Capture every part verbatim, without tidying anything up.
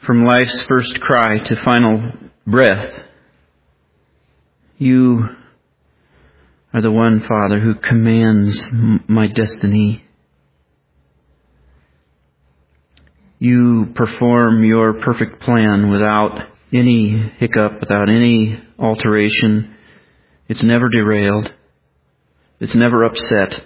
from life's first cry to final breath, You are the one, Father, who commands m- my destiny. You perform your perfect plan without any hiccup, without any alteration. It's never derailed. It's never upset.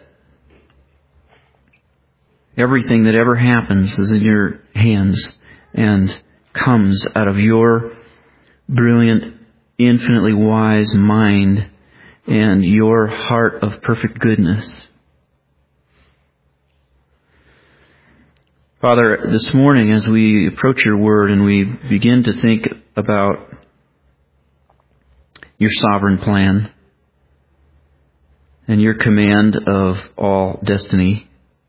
Everything that ever happens is in your hands and comes out of your brilliant, infinitely wise mind and your heart of perfect goodness. Father, this morning as we approach your word and we begin to think about your sovereign plan and your command of all destiny,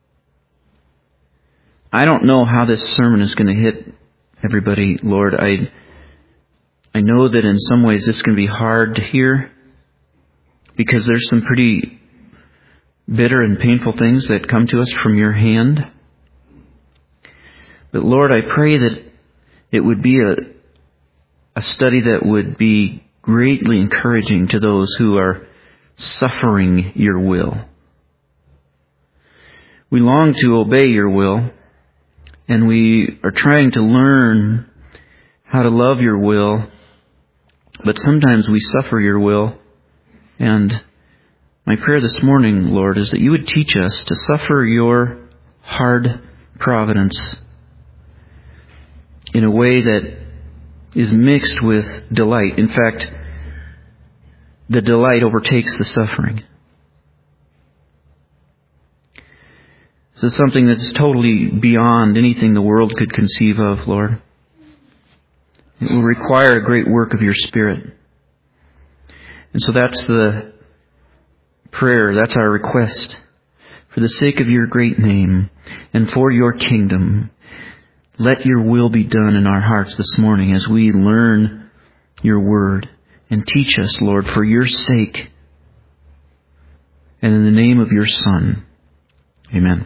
I don't know how this sermon is going to hit everybody, Lord. I I know that in some ways this can be hard to hear because there's some pretty bitter and painful things that come to us from your hand. But Lord, I pray that it would be a, a study that would be greatly encouraging to those who are suffering your will. We long to obey your will, and we are trying to learn how to love your will, but sometimes we suffer your will. And my prayer this morning, Lord, is that you would teach us to suffer your hard providence in a way that is mixed with delight. In fact, the delight overtakes the suffering. This is something that's totally beyond anything the world could conceive of, Lord. It will require a great work of your Spirit. And so that's the prayer, that's our request. For the sake of your great name and for your kingdom, let your will be done in our hearts this morning as we learn your word. And teach us, Lord, for your sake. And in the name of your Son. Amen.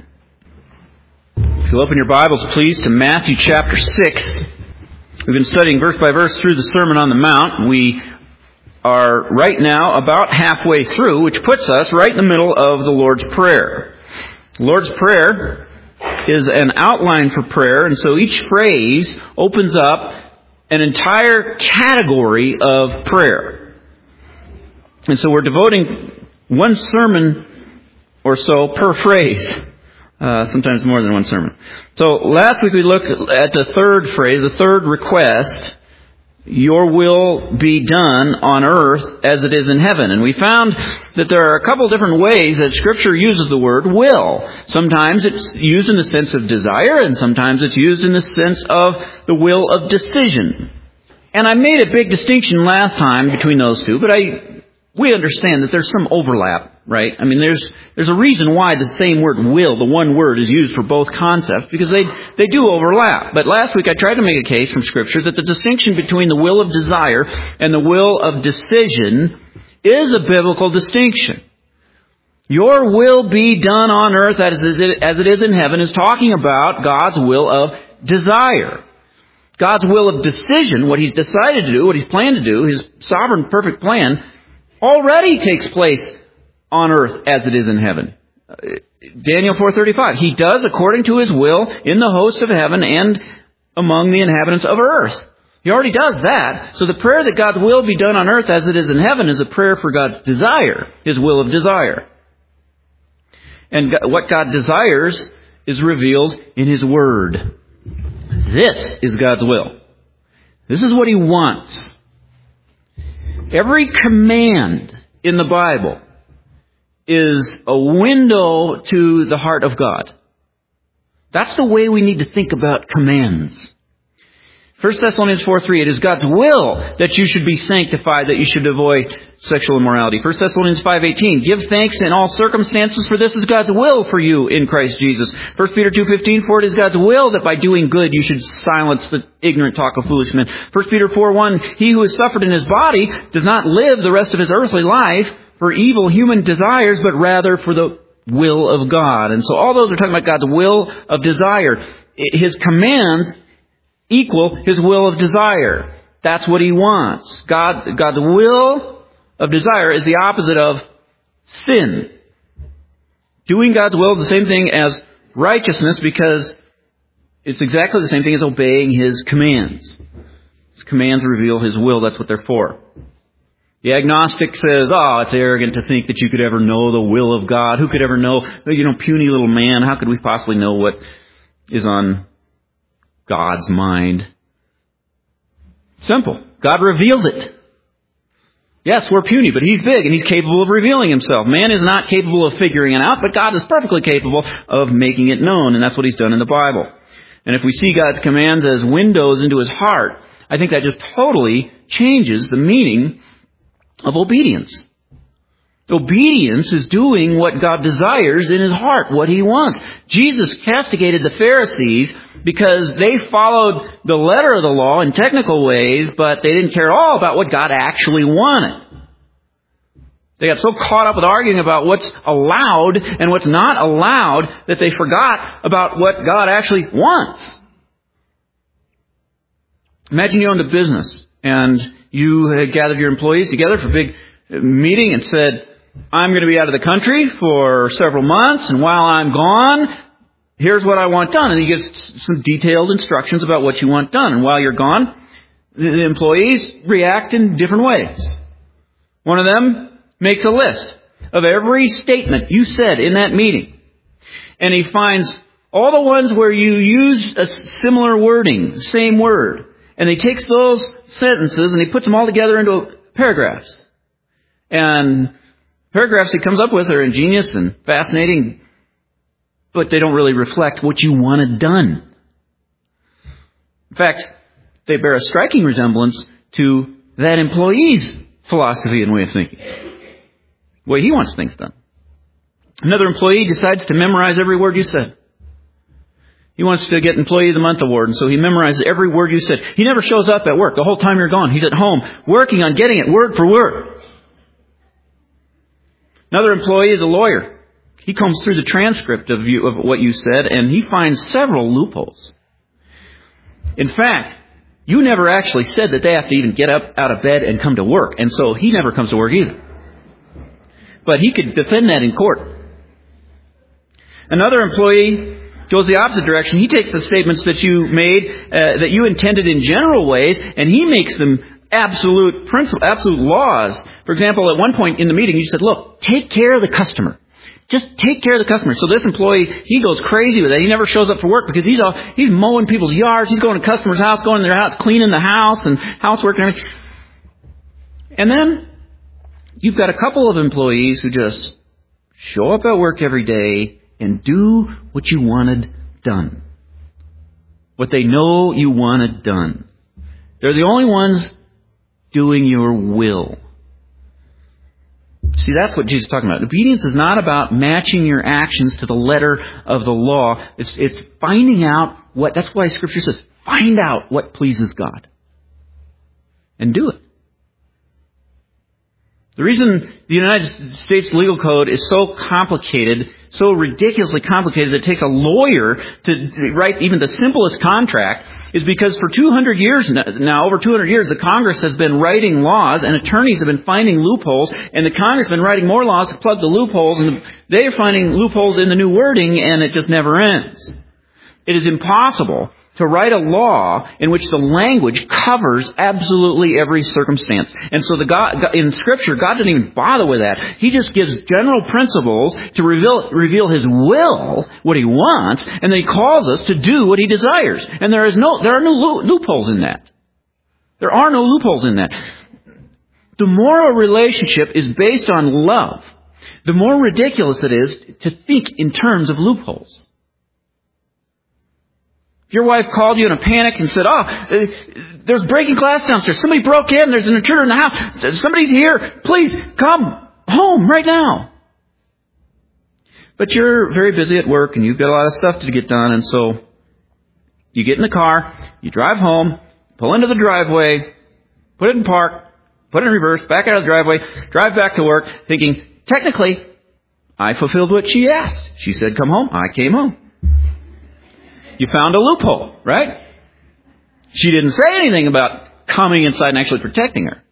If you'll open your Bibles, please, to Matthew chapter six. We've been studying verse by verse through the Sermon on the Mount. We are right now about halfway through, which puts us right in the middle of the Lord's Prayer. The Lord's Prayer is an outline for prayer, and so each phrase opens up an entire category of prayer. And so we're devoting one sermon or so per phrase. Uh, sometimes more than one sermon. So last week we looked at the third phrase, the third request, your will be done on earth as it is in heaven. And we found that there are a couple different ways that Scripture uses the word will. Sometimes it's used in the sense of desire, and sometimes it's used in the sense of the will of decision. And I made a big distinction last time between those two, but I we understand that there's some overlap, right? I mean, there's there's a reason why the same word will, the one word, is used for both concepts, because they they do overlap. But last week I tried to make a case from Scripture that the distinction between the will of desire and the will of decision is a biblical distinction. Your will be done on earth as it, as it is in heaven is talking about God's will of desire. God's will of decision, what He's decided to do, what He's planned to do, His sovereign perfect plan, already takes place on earth as it is in heaven. Daniel four thirty-five. He does according to His will in the host of heaven and among the inhabitants of earth. He already does that. So the prayer that God's will be done on earth as it is in heaven is a prayer for God's desire, His will of desire. And what God desires is revealed in His Word. This is God's will. This is what He wants. Every command in the Bible is a window to the heart of God. That's the way we need to think about commands. First Thessalonians four three, it is God's will that you should be sanctified, that you should avoid sexual immorality. First Thessalonians five eighteen, give thanks in all circumstances, for this is God's will for you in Christ Jesus. First Peter two fifteen, for it is God's will that by doing good you should silence the ignorant talk of foolish men. First Peter four one, he who has suffered in his body does not live the rest of his earthly life for evil human desires, but rather for the will of God. And so all those are talking about God's will of desire. His commands equal his will of desire. That's what he wants. God, God's will of desire is the opposite of sin. Doing God's will is the same thing as righteousness because it's exactly the same thing as obeying his commands. His commands reveal his will. That's what they're for. The agnostic says, oh, it's arrogant to think that you could ever know the will of God. Who could ever know? You know, puny little man, how could we possibly know what is on God's mind? Simple. God reveals it. Yes, we're puny, but he's big and he's capable of revealing himself. Man is not capable of figuring it out, but God is perfectly capable of making it known, and that's what he's done in the Bible. And if we see God's commands as windows into his heart, I think that just totally changes the meaning of obedience. Obedience is doing what God desires in his heart, what he wants. Jesus castigated the Pharisees because they followed the letter of the law in technical ways, but they didn't care at all about what God actually wanted. They got so caught up with arguing about what's allowed and what's not allowed that they forgot about what God actually wants. Imagine you owned a business and you had gathered your employees together for a big meeting and said, I'm going to be out of the country for several months, and while I'm gone, here's what I want done. And you give some detailed instructions about what you want done. And while you're gone, the employees react in different ways. One of them makes a list of every statement you said in that meeting. And he finds all the ones where you used a similar wording, same word. And he takes those sentences and he puts them all together into paragraphs. And paragraphs he comes up with are ingenious and fascinating, but they don't really reflect what you wanted done. In fact, they bear a striking resemblance to that employee's philosophy and way of thinking. The way he wants things done. Another employee decides to memorize every word you said. He wants to get Employee of the Month award, and so he memorizes every word you said. He never shows up at work the whole time you're gone. He's at home working on getting it word for word. Another employee is a lawyer. He combs through the transcript of, you, of what you said, and he finds several loopholes. In fact, you never actually said that they have to even get up out of bed and come to work, and so he never comes to work either. But he could defend that in court. Another employee goes the opposite direction. He takes the statements that you made, uh, that you intended in general ways, and he makes them absolute principle, absolute laws. For example, at one point in the meeting, you said, look, take care of the customer. Just take care of the customer. So this employee, he goes crazy with that. He never shows up for work because he's all, he's mowing people's yards. He's going to customers' house, going to their house, cleaning the house and housework and everything. And then you've got a couple of employees who just show up at work every day and do what you wanted done. What they know you wanted done. They're the only ones doing your will. See, that's what Jesus is talking about. Obedience is not about matching your actions to the letter of the law. It's, it's finding out what, that's why Scripture says, find out what pleases God. And do it. The reason the United States legal code is so complicated, so ridiculously complicated that it takes a lawyer to write even the simplest contract is because for two hundred years now, over two hundred years, the Congress has been writing laws and attorneys have been finding loopholes, and the Congress has been writing more laws to plug the loopholes, and they are finding loopholes in the new wording, and it just never ends. It is impossible to write a law in which the language covers absolutely every circumstance. And so the God, in Scripture, God doesn't even bother with that. He just gives general principles to reveal, reveal His will, what He wants, and then He calls us to do what He desires. And there is no, there are no loopholes in that. There are no loopholes in that. The more a relationship is based on love, the more ridiculous it is to think in terms of loopholes. If your wife called you in a panic and said, oh, there's breaking glass downstairs. Somebody broke in. There's an intruder in the house. Somebody's here. Please come home right now. But you're very busy at work and you've got a lot of stuff to get done. And so you get in the car, you drive home, pull into the driveway, put it in park, put it in reverse, back out of the driveway, drive back to work thinking, technically, I fulfilled what she asked. She said, come home. I came home. You found a loophole, right? She didn't say anything about coming inside and actually protecting her.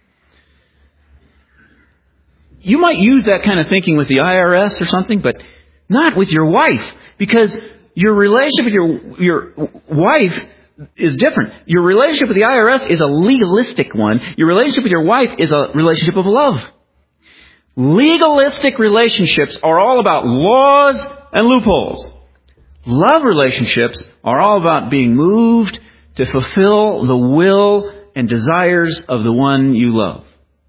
You might use that kind of thinking with the I R S or something, but not with your wife, because your relationship with your your wife is different. Your relationship with the I R S is a legalistic one. Your relationship with your wife is a relationship of love. Legalistic relationships are all about laws and loopholes. Love relationships are all about being moved to fulfill the will and desires of the one you love.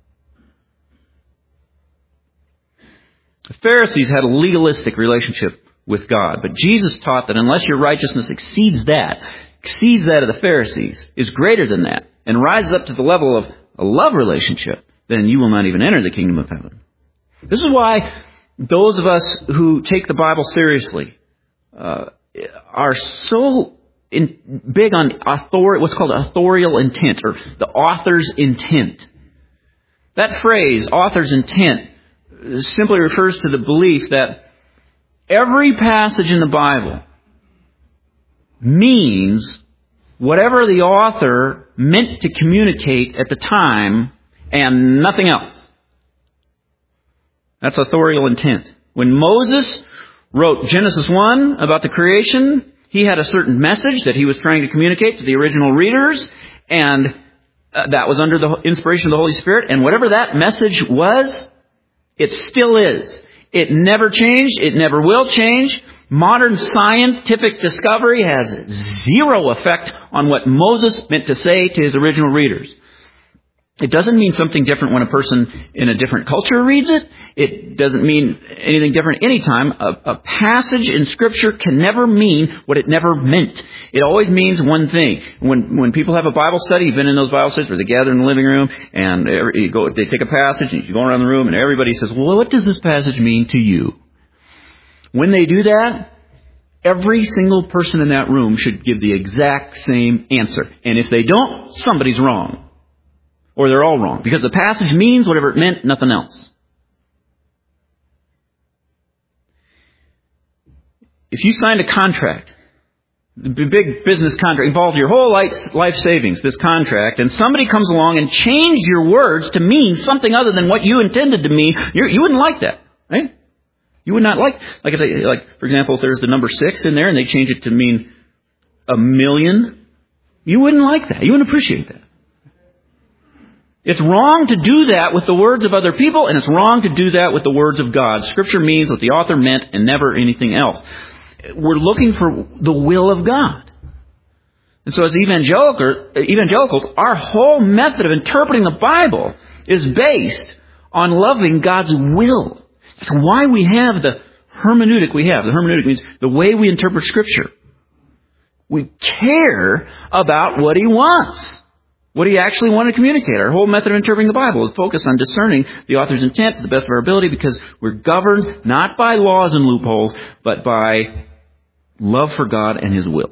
The Pharisees had a legalistic relationship with God, but Jesus taught that unless your righteousness exceeds that, exceeds that of the Pharisees, is greater than that, and rises up to the level of a love relationship, then you will not even enter the kingdom of heaven. This is why those of us who take the Bible seriously uh, are so in, big on author, what's called authorial intent, or the author's intent. That phrase, author's intent, simply refers to the belief that every passage in the Bible means whatever the author meant to communicate at the time and nothing else. That's authorial intent. When Moses wrote Genesis one about the creation, he had a certain message that he was trying to communicate to the original readers, and uh, that was under the inspiration of the Holy Spirit, and whatever that message was, it still is. It never changed. It never will change. Modern scientific discovery has zero effect on what Moses meant to say to his original readers. It doesn't mean something different when a person in a different culture reads it. It doesn't mean anything different anytime. A, a passage in Scripture can never mean what it never meant. It always means one thing. When when people have a Bible study, you've been in those Bible studies where they gather in the living room and every, you go, they take a passage and you go around the room and everybody says, well, what does this passage mean to you? When they do that, every single person in that room should give the exact same answer. And if they don't, somebody's wrong. Or they're all wrong. Because the passage means whatever it meant, nothing else. If you signed a contract, the big business contract, involved your whole life, life savings, this contract, and somebody comes along and changed your words to mean something other than what you intended to mean, you're, you wouldn't like that, right? You would not like, like if they, like, for example, if there's the number six in there and they change it to mean a million, you wouldn't like that. You wouldn't appreciate that. It's wrong to do that with the words of other people, and it's wrong to do that with the words of God. Scripture means what the author meant and never anything else. We're looking for the will of God. And so as evangelicals, our whole method of interpreting the Bible is based on loving God's will. That's why we have the hermeneutic we have. The hermeneutic means the way we interpret Scripture. We care about what He wants. What He actually wanted to communicate. Our whole method of interpreting the Bible is focused on discerning the author's intent to the best of our ability, because we're governed not by laws and loopholes, but by love for God and His will.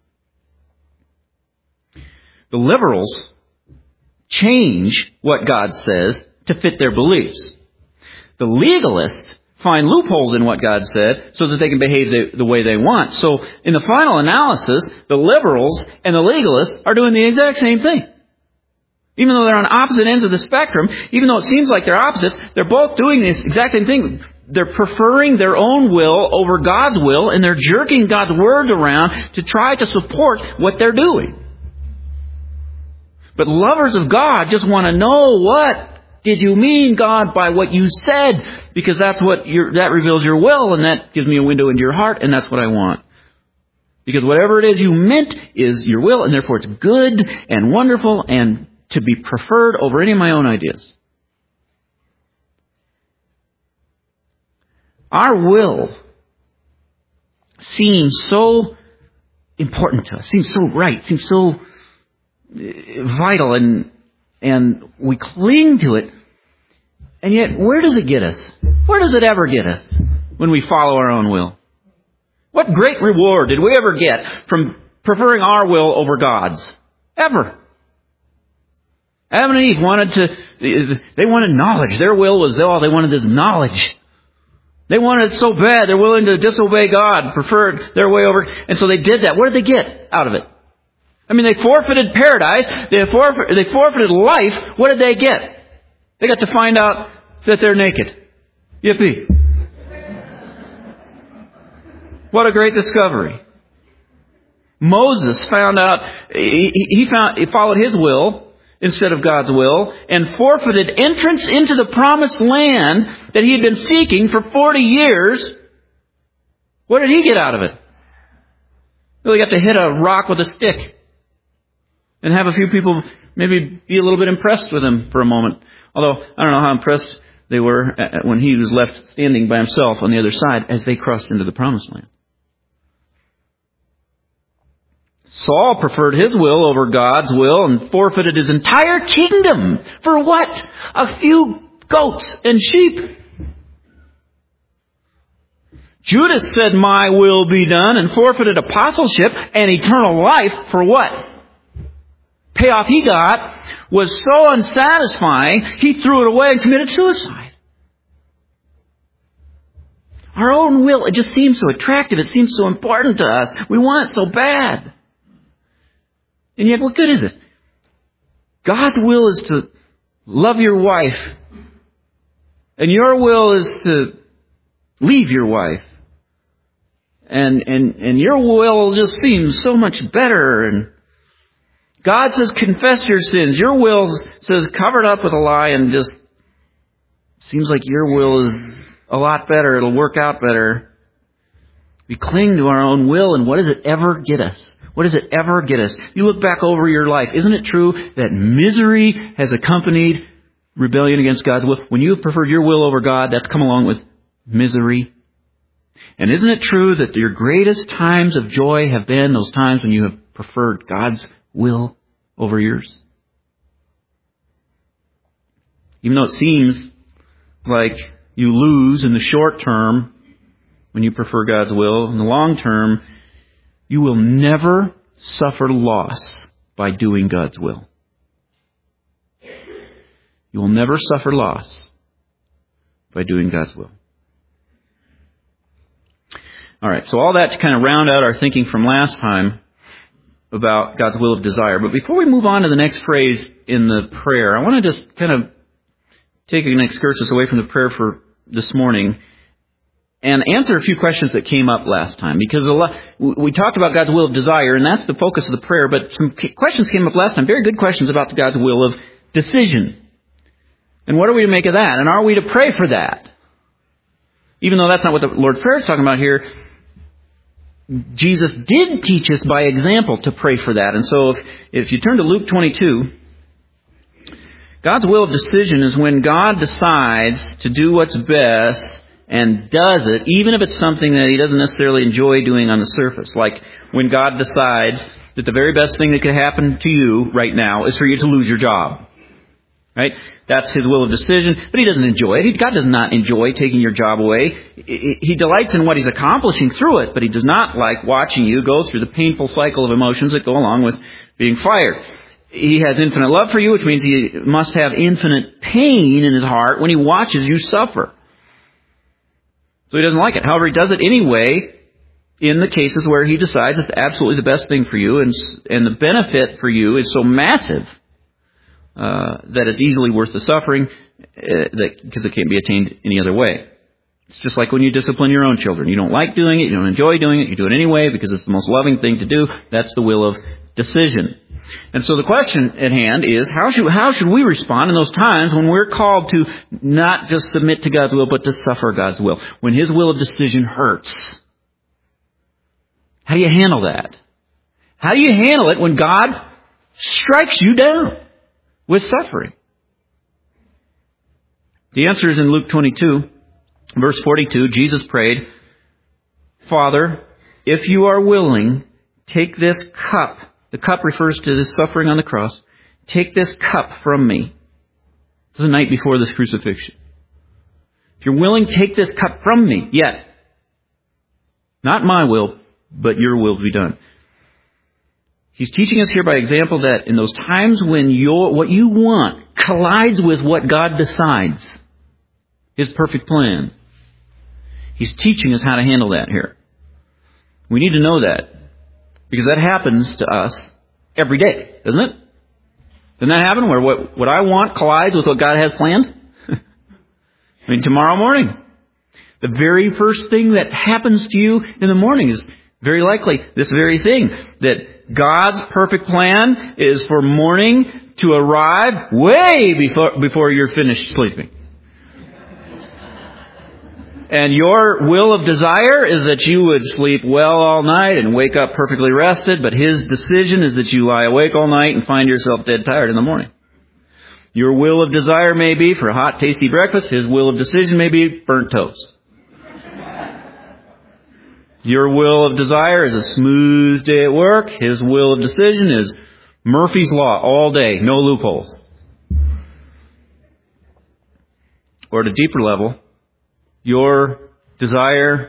The liberals change what God says to fit their beliefs. The legalists find loopholes in what God said so that they can behave the, the way they want. So in the final analysis, the liberals and the legalists are doing the exact same thing. Even though they're on opposite ends of the spectrum, even though it seems like they're opposites, they're both doing this exact same thing. They're preferring their own will over God's will, and they're jerking God's words around to try to support what they're doing. But lovers of God just want to know, what did you mean, God, by what you said? Because that's what your, that reveals your will, and that gives me a window into your heart, and that's what I want. Because whatever it is you meant is your will, and therefore it's good and wonderful and to be preferred over any of my own ideas. Our will seems so important to us, seems so right, seems so vital, and and we cling to it. And yet, where does it get us? Where does it ever get us when we follow our own will? What great reward did we ever get from preferring our will over God's? Ever. Adam and Eve wanted to, they wanted knowledge. Their will was, all they wanted is knowledge. They wanted it so bad, they're willing to disobey God, preferred their way over. And so they did that. What did they get out of it? I mean, they forfeited paradise. They, forfeit, they forfeited life. What did they get? They got to find out that they're naked. Yippee. What a great discovery. Moses found out, he, he found, he followed his will instead of God's will and forfeited entrance into the promised land that he had been seeking for forty years. What did he get out of it? Well, he got to hit a rock with a stick and have a few people maybe be a little bit impressed with him for a moment. Although, I don't know how impressed they were when he was left standing by himself on the other side as they crossed into the promised land. Saul preferred his will over God's will and forfeited his entire kingdom. For what? A few goats and sheep. Judas said, "My will be done," and forfeited apostleship and eternal life for what? Payoff he got was so unsatisfying, he threw it away and committed suicide. Our own will, it just seems so attractive. It seems so important to us. We want it so bad. And yet, what good is it? God's will is to love your wife. And your will is to leave your wife. And, and, and your will just seems so much better. And God says, confess your sins. Your will says, cover it up with a lie, and just seems like your will is a lot better. It'll work out better. We cling to our own will, and what does it ever get us? What does it ever get us? You look back over your life. Isn't it true that misery has accompanied rebellion against God's will? When you have preferred your will over God, that's come along with misery. And isn't it true that your greatest times of joy have been those times when you have preferred God's will over yours? Even though it seems like you lose in the short term when you prefer God's will, in the long term, you will never suffer loss by doing God's will. You will never suffer loss by doing God's will. All right, so all that to kind of round out our thinking from last time about God's will of desire. But before we move on to the next phrase in the prayer, I want to just kind of take an excursus away from the prayer for this morning and answer a few questions that came up last time. Because a lot, we talked about God's will of desire, and that's the focus of the prayer, but some questions came up last time, very good questions about God's will of decision. And what are we to make of that? And are we to pray for that? Even though that's not what the Lord's Prayer is talking about here, Jesus did teach us by example to pray for that. And so if, if you turn to Luke twenty-two, God's will of decision is when God decides to do what's best and does it, even if it's something that He doesn't necessarily enjoy doing on the surface. Like when God decides that the very best thing that could happen to you right now is for you to lose your job. Right? That's His will of decision, but He doesn't enjoy it. God does not enjoy taking your job away. He delights in what He's accomplishing through it, but He does not like watching you go through the painful cycle of emotions that go along with being fired. He has infinite love for you, which means He must have infinite pain in His heart when He watches you suffer. So He doesn't like it. However, He does it anyway in the cases where He decides it's absolutely the best thing for you, and, and the benefit for you is so massive Uh, that it's easily worth the suffering, uh, that, because it can't be attained any other way. It's just like when you discipline your own children. You don't like doing it, you don't enjoy doing it, you do it anyway because it's the most loving thing to do. That's the will of decision. And so the question at hand is, how should, how should we respond in those times when we're called to not just submit to God's will, but to suffer God's will? When His will of decision hurts. How do you handle that? How do you handle it when God strikes you down with suffering? The answer is in Luke twenty-two, verse forty-two. Jesus prayed, "Father, if you are willing, take this cup." The cup refers to this suffering on the cross. "Take this cup from me." This is the night before this crucifixion. "If you're willing, take this cup from me. Yet, not my will, but your will be done." He's teaching us here by example that in those times when your what you want collides with what God decides, His perfect plan, He's teaching us how to handle that here. We need to know that, because that happens to us every day, doesn't it? Doesn't that happen where what, what I want collides with what God has planned? I mean, tomorrow morning, the very first thing that happens to you in the morning is very likely this very thing. That God's perfect plan is for morning to arrive way before, before you're finished sleeping. And your will of desire is that you would sleep well all night and wake up perfectly rested, but His decision is that you lie awake all night and find yourself dead tired in the morning. Your will of desire may be for a hot, tasty breakfast. His will of decision may be burnt toast. Your will of desire is a smooth day at work. His will of decision is Murphy's Law all day, no loopholes. Or at a deeper level, your desire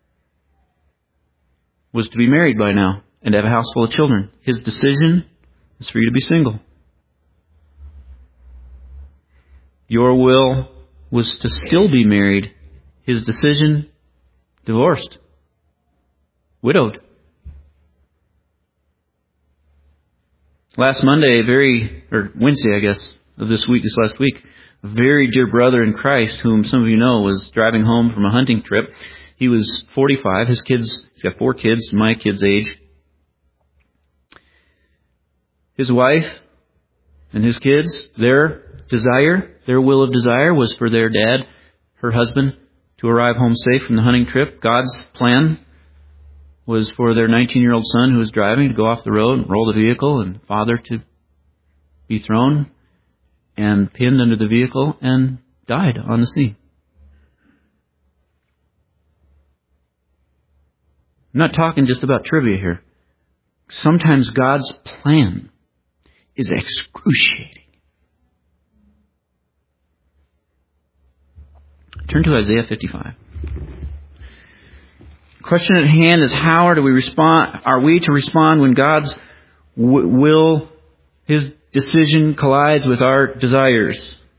was to be married by now and to have a house full of children. His decision is for you to be single. Your will was to still be married. His decision, divorced. Widowed. Last Monday, a very, or Wednesday, I guess, of this week, this last week, a very dear brother in Christ, whom some of you know, was driving home from a hunting trip. He was forty-five. His kids, he's got four kids, my kid's age. His wife and his kids, their desire, their will of desire was for their dad, her husband, to arrive home safe from the hunting trip. God's plan was for their nineteen-year-old son who was driving to go off the road and roll the vehicle, and father to be thrown and pinned under the vehicle and died on the sea. I'm not talking just about trivia here. Sometimes God's plan is excruciating. Turn to Isaiah fifty-five. The question at hand is, how are do we respond? Are we to respond when God's w- will, His decision collides with our desires?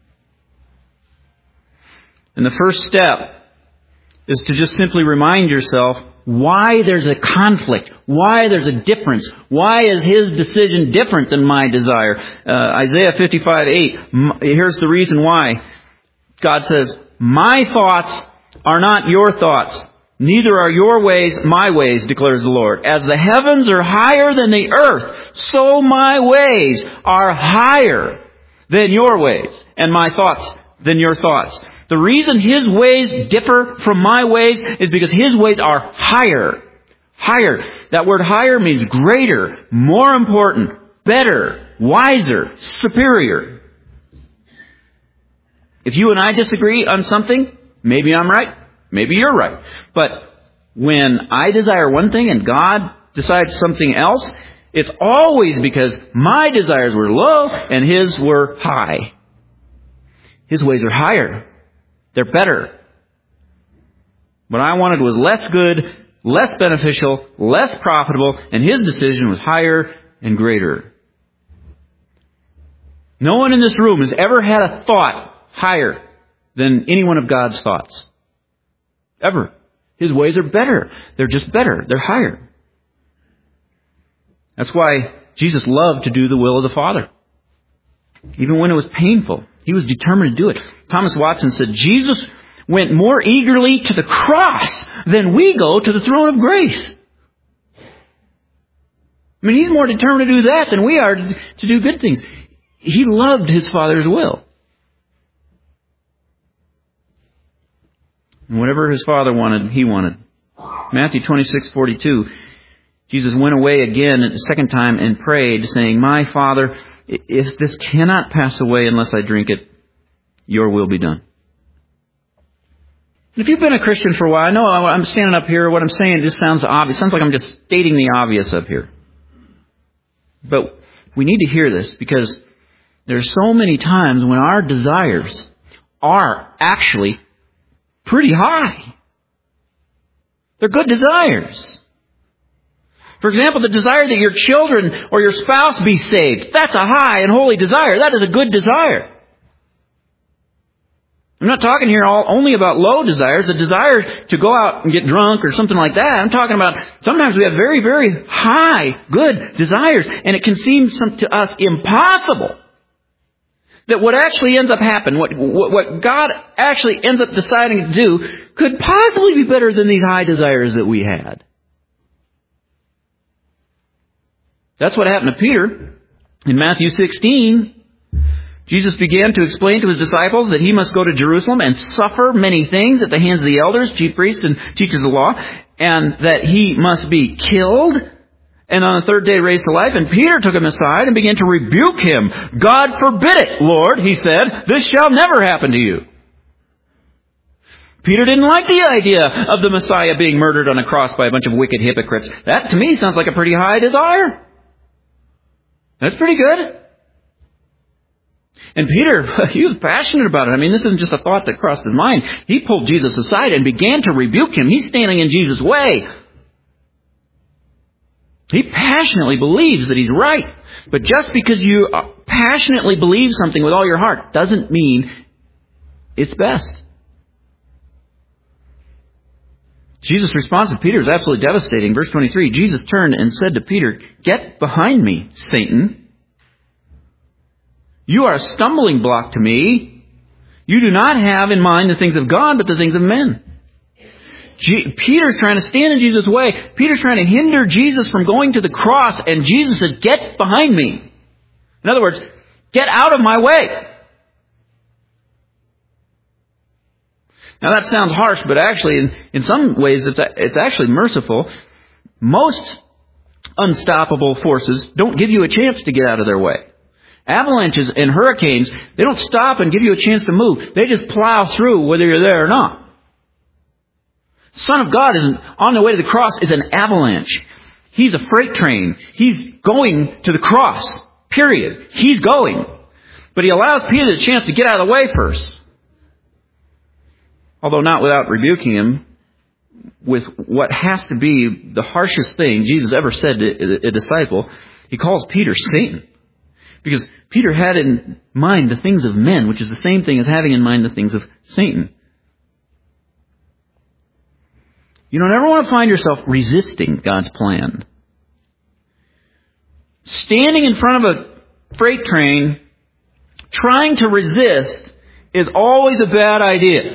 And the first step is to just simply remind yourself why there's a conflict, why there's a difference, why is His decision different than my desire? Uh, Isaiah fifty-five eight. Here's the reason why. God says, "My thoughts are not your thoughts. Neither are your ways my ways, declares the Lord. As the heavens are higher than the earth, so my ways are higher than your ways, and my thoughts than your thoughts." The reason His ways differ from my ways is because His ways are higher. Higher. That word higher means greater, more important, better, wiser, superior. If you and I disagree on something, maybe I'm right. Maybe you're right. But when I desire one thing and God decides something else, it's always because my desires were low and His were high. His ways are higher. They're better. What I wanted was less good, less beneficial, less profitable, and His decision was higher and greater. No one in this room has ever had a thought higher than any one of God's thoughts. Ever. His ways are better. They're just better. They're higher. That's why Jesus loved to do the will of the Father. Even when it was painful, He was determined to do it. Thomas Watson said, Jesus went more eagerly to the cross than we go to the throne of grace. I mean, He's more determined to do that than we are to do good things. He loved His Father's will. And whatever His Father wanted, He wanted. Matthew twenty-six forty-two, Jesus went away again the second time and prayed, saying, "My Father, if this cannot pass away unless I drink it, your will be done." If you've been a Christian for a while, I know I'm standing up here, what I'm saying just sounds obvious. It sounds like I'm just stating the obvious up here. But we need to hear this, because there's so many times when our desires are actually pretty high. They're good desires. For example, the desire that your children or your spouse be saved. That's a high and holy desire. That is a good desire. I'm not talking here all, only about low desires, the desire to go out and get drunk or something like that. I'm talking about sometimes we have very, very high, good desires, and it can seem some, to us impossible that what actually ends up happening, what, what, what God actually ends up deciding to do, could possibly be better than these high desires that we had. That's what happened to Peter. In Matthew sixteen, Jesus began to explain to his disciples that he must go to Jerusalem and suffer many things at the hands of the elders, chief priests, and teachers of the law, and that he must be killed, and on the third day raised to life. And Peter took him aside and began to rebuke him. God forbid it, Lord, he said. This shall never happen to you. Peter didn't like the idea of the Messiah being murdered on a cross by a bunch of wicked hypocrites. That, to me, sounds like a pretty high desire. That's pretty good. And Peter, he was passionate about it. I mean, this isn't just a thought that crossed his mind. He pulled Jesus aside and began to rebuke him. He's standing in Jesus' way. He passionately believes that he's right. But just because you passionately believe something with all your heart doesn't mean it's best. Jesus' response to Peter is absolutely devastating. Verse twenty-three, Jesus turned and said to Peter, "Get behind me, Satan. You are a stumbling block to me. You do not have in mind the things of God, but the things of men." G- Peter's trying to stand in Jesus' way. Peter's trying to hinder Jesus from going to the cross. And Jesus says, "Get behind me." In other words, get out of my way. Now that sounds harsh, but actually in, in some ways it's, it's actually merciful. Most unstoppable forces don't give you a chance to get out of their way. Avalanches and hurricanes, they don't stop and give you a chance to move. They just plow through whether you're there or not. The Son of God isn't on the way to the cross is an avalanche. He's a freight train. He's going to the cross. Period. He's going. But he allows Peter the chance to get out of the way first. Although not without rebuking him with what has to be the harshest thing Jesus ever said to a disciple. He calls Peter Satan. Because Peter had in mind the things of men, which is the same thing as having in mind the things of Satan. You don't ever want to find yourself resisting God's plan. Standing in front of a freight train, trying to resist, is always a bad idea.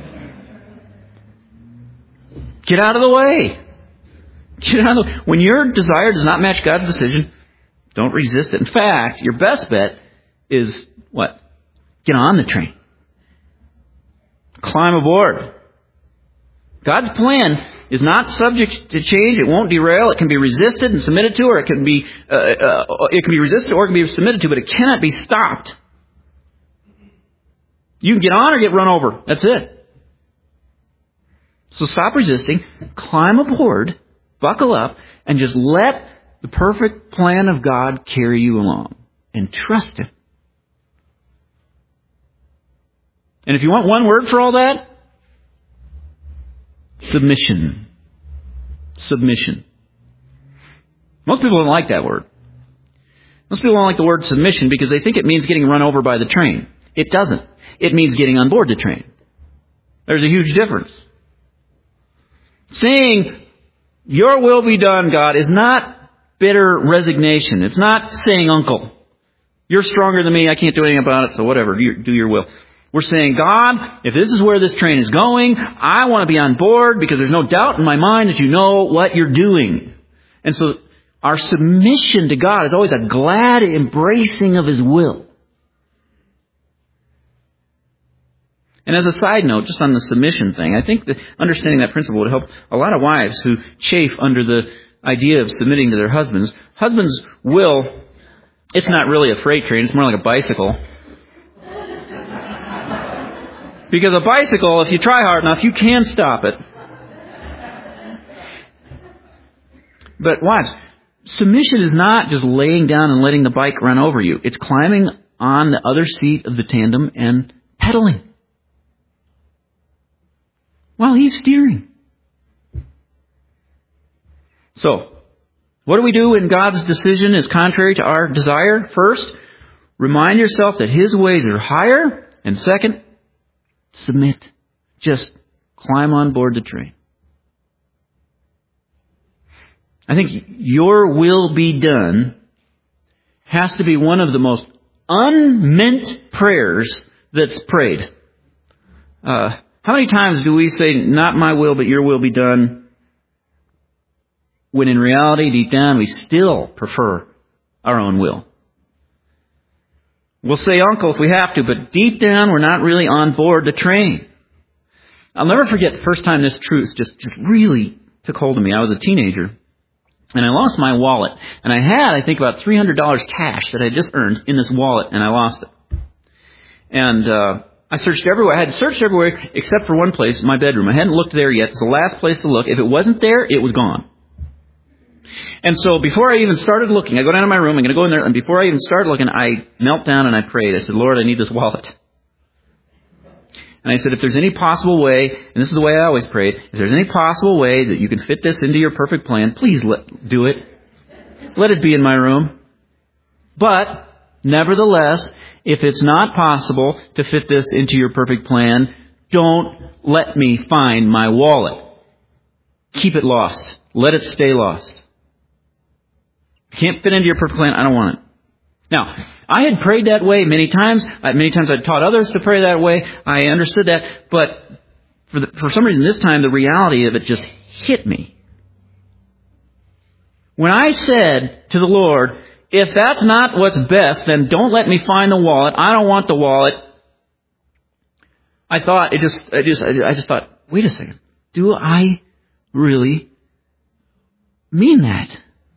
Get out of the way. Get out of the way. When your desire does not match God's decision, don't resist it. In fact, your best bet is what? Get on the train. Climb aboard. God's plan is not subject to change. It won't derail. It can be resisted and submitted to, or it can be uh, uh, it can be resisted or it can be submitted to, but it cannot be stopped. You can get on or get run over. That's it. So stop resisting, climb aboard, buckle up, and just let the perfect plan of God carry you along. And trust Him. And if you want one word for all that, submission. Submission. Most people don't like that word. Most people don't like the word submission because they think it means getting run over by the train. It doesn't. It means getting on board the train. There's a huge difference. Saying, "Your will be done, God," is not bitter resignation. It's not saying, "Uncle, you're stronger than me. I can't do anything about it, so whatever, you do your will." We're saying, "God, if this is where this train is going, I want to be on board because there's no doubt in my mind that you know what you're doing." And so our submission to God is always a glad embracing of His will. And as a side note, just on the submission thing, I think that understanding that principle would help a lot of wives who chafe under the idea of submitting to their husbands. Husbands will, it's not really a freight train, it's more like a bicycle. Because a bicycle, if you try hard enough, you can stop it. But wives, submission is not just laying down and letting the bike run over you. It's climbing on the other seat of the tandem and pedaling while He's steering. So, what do we do when God's decision is contrary to our desire? First, remind yourself that His ways are higher. And second, Submit. Just climb on board the train. I think your will be done has to be one of the most unmeant prayers that's prayed. Uh, how many times do we say, not my will, but your will be done, when in reality, deep down, we still prefer our own will? We'll say uncle if we have to, but deep down, we're not really on board the train. I'll never forget the first time this truth just, just really took hold of me. I was a teenager, and I lost my wallet. And I had, I think, about three hundred dollars cash that I just earned in this wallet, and I lost it. And uh I searched everywhere. I had searched everywhere except for one place, my bedroom. I hadn't looked there yet. It's the last place to look. If it wasn't there, it was gone. And so before I even started looking, I go down to my room, I'm going to go in there, and before I even started looking, I knelt down and I prayed. I said, Lord, I need this wallet. And I said, if there's any possible way, and this is the way I always prayed, if there's any possible way that you can fit this into your perfect plan, please let, do it. Let it be in my room. But, nevertheless, if it's not possible to fit this into your perfect plan, don't let me find my wallet. Keep it lost. Let it stay lost. Can't fit into your perfect plan, I don't want it. Now, I had prayed that way many times. Many times I'd taught others to pray that way. I understood that. But for, the, for some reason this time, the reality of it just hit me. When I said to the Lord, if that's not what's best, then don't let me find the wallet. I don't want the wallet. I thought, it just, I just, I just thought, wait a second. Do I really mean that?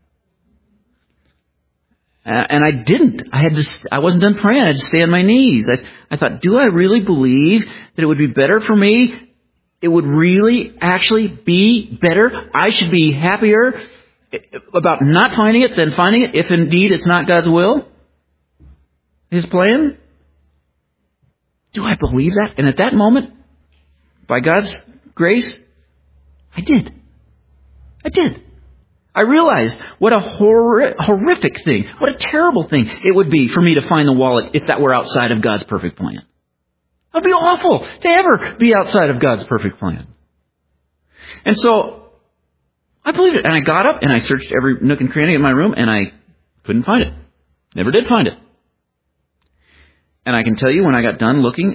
Uh, and I didn't. I had to, I wasn't done praying. I had to stay on my knees. I, I thought, do I really believe that it would be better for me? It would really actually be better? I should be happier about not finding it than finding it, if indeed it's not God's will? His plan? Do I believe that? And at that moment, by God's grace, I did. I did. I realized what a hor- horrific thing, what a terrible thing it would be for me to find the wallet if that were outside of God's perfect plan. It would be awful to ever be outside of God's perfect plan. And so, I believed it. And I got up and I searched every nook and cranny in my room and I couldn't find it. Never did find it. And I can tell you, when I got done looking,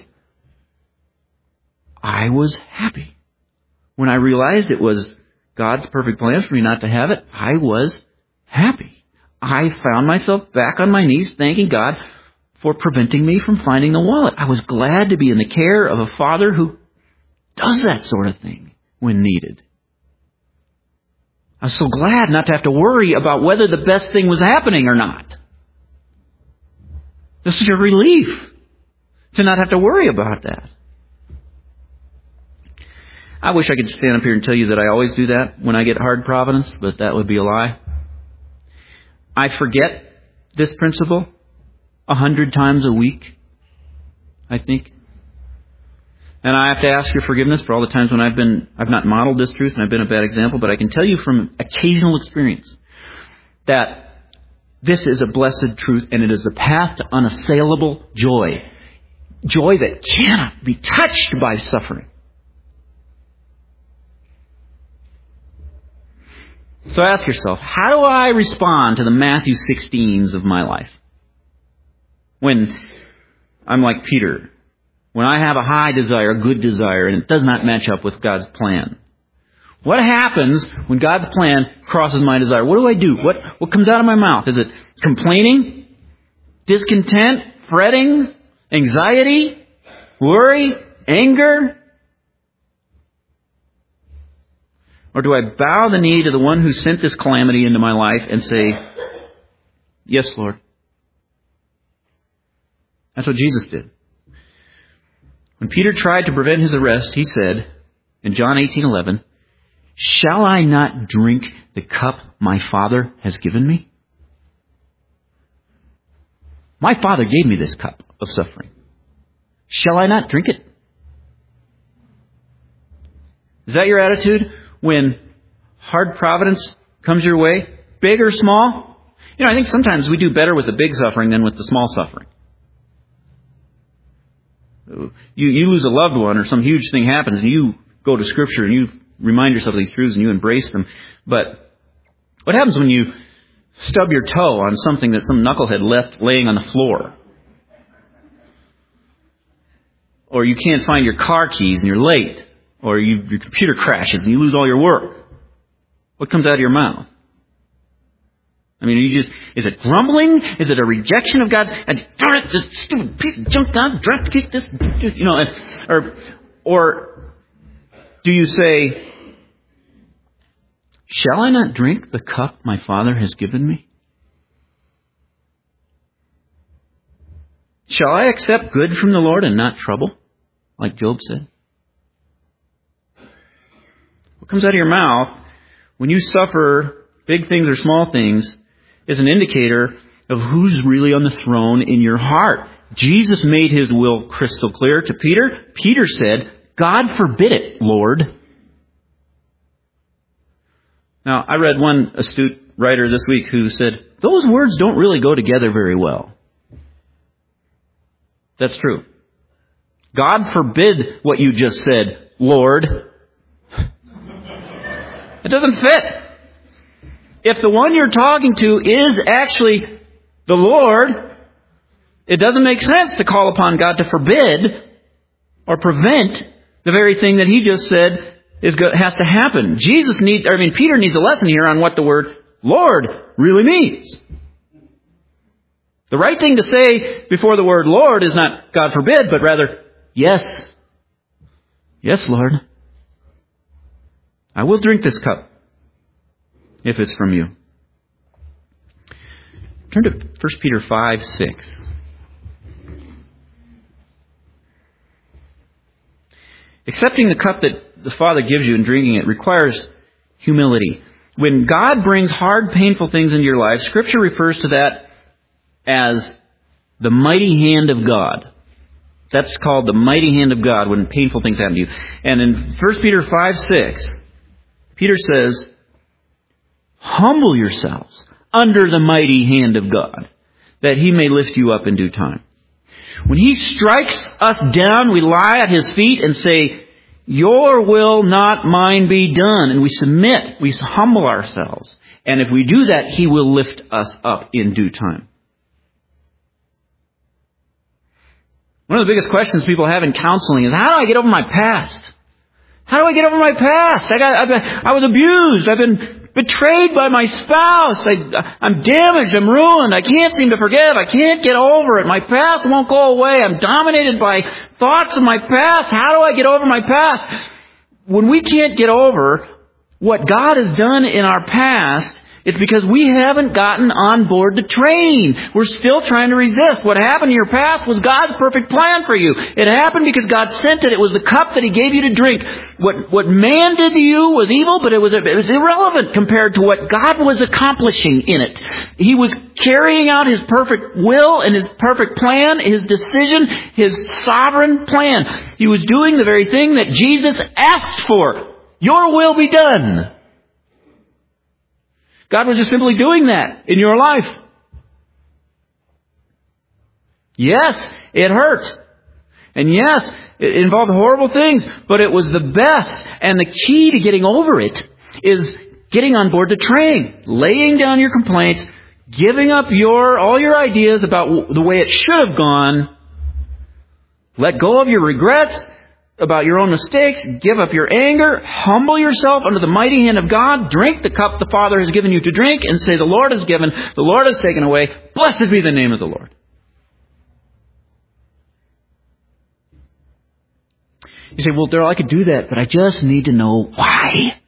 I was happy. When I realized it was God's perfect plan for me not to have it, I was happy. I found myself back on my knees thanking God for preventing me from finding the wallet. I was glad to be in the care of a Father who does that sort of thing when needed. I was so glad not to have to worry about whether the best thing was happening or not. This is a relief to not have to worry about that. I wish I could stand up here and tell you that I always do that when I get hard providence, but that would be a lie. I forget this principle a hundred times a week, I think. And I have to ask your forgiveness for all the times when I've been, I've not modeled this truth and I've been a bad example, but I can tell you from occasional experience that this is a blessed truth and it is the path to unassailable joy. Joy that cannot be touched by suffering. So ask yourself, how do I respond to the Matthew sixteens of my life? When I'm like Peter, when I have a high desire, a good desire, and it does not match up with God's plan. What happens when God's plan crosses my desire? What do I do? What, what comes out of my mouth? Is it complaining, discontent, fretting, anxiety, worry, anger? Or do I bow the knee to the one who sent this calamity into my life and say, yes, Lord? That's what Jesus did. When Peter tried to prevent his arrest, he said in John eighteen eleven, shall I not drink the cup my Father has given me? My Father gave me this cup of suffering. Shall I not drink it? Is that your attitude when hard providence comes your way, big or small? You know, I think sometimes we do better with the big suffering than with the small suffering. You, you lose a loved one or some huge thing happens and you go to Scripture and you remind yourself of these truths and you embrace them. But what happens when you stub your toe on something that some knucklehead left laying on the floor? Or you can't find your car keys and you're late. Or you, your computer crashes and you lose all your work. What comes out of your mouth? I mean, are you just, is it grumbling? Is it a rejection of God's, and darn it, this stupid piece of junk God, drop to kick this, you know, or, or do you say, shall I not drink the cup my Father has given me? Shall I accept good from the Lord and not trouble, like Job said? What comes out of your mouth when you suffer big things or small things is an indicator of who's really on the throne in your heart. Jesus made His will crystal clear to Peter. Peter said, God forbid it, Lord. Now, I read one astute writer this week who said, those words don't really go together very well. That's true. God forbid what you just said, Lord. It doesn't fit. If the one you're talking to is actually the Lord, it doesn't make sense to call upon God to forbid or prevent the very thing that He just said is go- has to happen. Jesus needs, I mean, Peter needs a lesson here on what the word Lord really means. The right thing to say before the word Lord is not God forbid, but rather, yes. Yes, Lord. I will drink this cup if it's from you. Turn to First Peter five six. Accepting the cup that the Father gives you and drinking it requires humility. When God brings hard, painful things into your life, Scripture refers to that as the mighty hand of God. That's called the mighty hand of God when painful things happen to you. And in First Peter five six, Peter says, humble yourselves under the mighty hand of God, that He may lift you up in due time. When He strikes us down, we lie at His feet and say, your will, not mine, be done. And we submit, we humble ourselves. And if we do that, He will lift us up in due time. One of the biggest questions people have in counseling is, how do I get over my past? How do I get over my past? I got, I've been, I was abused. I've been betrayed by my spouse. I, I'm damaged. I'm ruined. I can't seem to forgive. I can't get over it. My past won't go away. I'm dominated by thoughts of my past. How do I get over my past? When we can't get over what God has done in our past, it's because we haven't gotten on board the train. We're still trying to resist. What happened in your past was God's perfect plan for you. It happened because God sent it. It was the cup that He gave you to drink. What what man did to you was evil, but it was it was irrelevant compared to what God was accomplishing in it. He was carrying out His perfect will and His perfect plan, His decision, His sovereign plan. He was doing the very thing that Jesus asked for. Your will be done. God was just simply doing that in your life. Yes, it hurt. And yes, it involved horrible things, but it was the best. And the key to getting over it is getting on board the train, laying down your complaints, giving up your all your ideas about the way it should have gone. Let go of your regrets about your own mistakes, give up your anger, humble yourself under the mighty hand of God, drink the cup the Father has given you to drink, and say, the Lord has given, the Lord has taken away, blessed be the name of the Lord. You say, well, Darrell, I could do that, but I just need to know why.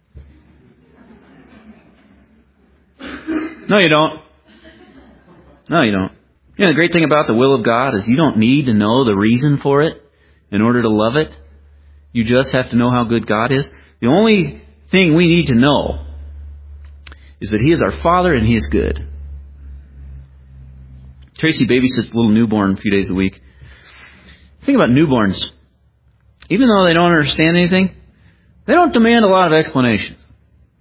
No, you don't. No, you don't. You know, the great thing about the will of God is you don't need to know the reason for it in order to love it. You just have to know how good God is. The only thing we need to know is that He is our Father and He is good. Tracy babysits a little newborn a few days a week. Think about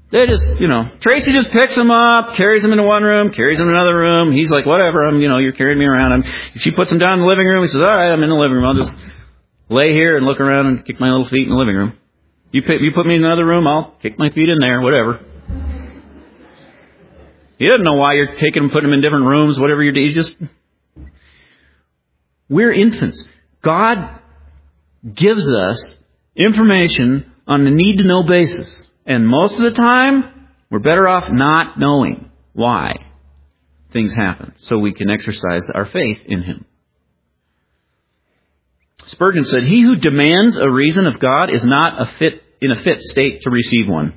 They just, you know, Tracy just picks him up, carries him into one room, carries him in another room. He's like, whatever, I'm, you know, you're carrying me around. I'm, she puts him down in the living room. He says, all right, I'm in the living room. I'll just lay here and look around and kick my little feet in the living room. You put, you put me in another room, I'll kick my feet in there, whatever. He doesn't know why you're taking him, putting him in different rooms, whatever you're doing. You just, we're infants. God gives us information on a need-to-know basis. And most of the time, we're better off not knowing why things happen, so we can exercise our faith in Him. Spurgeon said, "He who demands a reason of God is not a fit in a fit state to receive one."